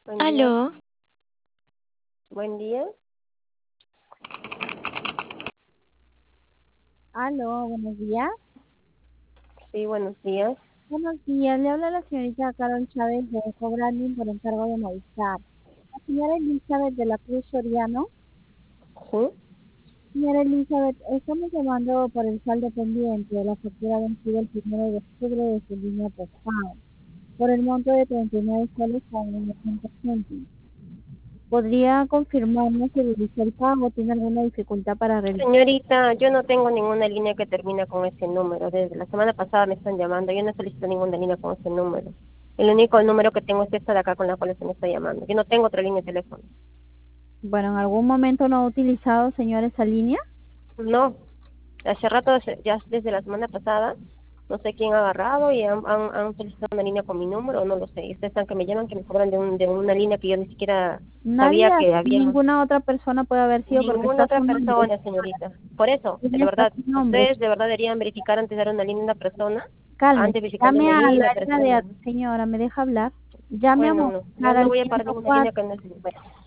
Buen día. Aló, Buen día. Aló, buenos días. Sí, buenos días. Buenos días, le habla la señorita Carol Chávez de Cobranding por encargo de Movistar. La señora Elizabeth de la Cruz Soriano. Sí. Señora Elizabeth, estamos llamando por el saldo pendiente de la factura vencida el 1 de octubre de su línea postal por el monto de 39 soles con 900 céntimos. ¿Podría confirmarme si realizó el pago? ¿Tiene alguna dificultad para realizar? Señorita, yo no tengo ninguna línea que termina con ese número. Desde la semana pasada me están llamando. Yo no solicito ninguna línea con ese número. El único número que tengo es esta de acá con la cual se me está llamando. Yo no tengo otra línea de teléfono. Bueno, ¿en algún momento no ha utilizado, señora, esa línea? No. Hace rato, ya desde la semana pasada, no sé quién ha agarrado y han solicitado una línea con mi número, no lo sé. Y ustedes están que me llaman, que me cobran de una línea que yo ni siquiera Nadie, sabía que había. ninguna otra persona puede haber sido porque Ninguna está otra su nombre. persona, señorita. Por eso, de Está verdad, su nombre. ustedes de verdad deberían verificar antes de dar una línea a una persona, Cálmese. antes de verificar Llame una línea y al la área persona. de... Señora, ¿me deja hablar? Llame a Bueno, no, yo Movistar no al voy a pagar ninguna línea 104. que no es.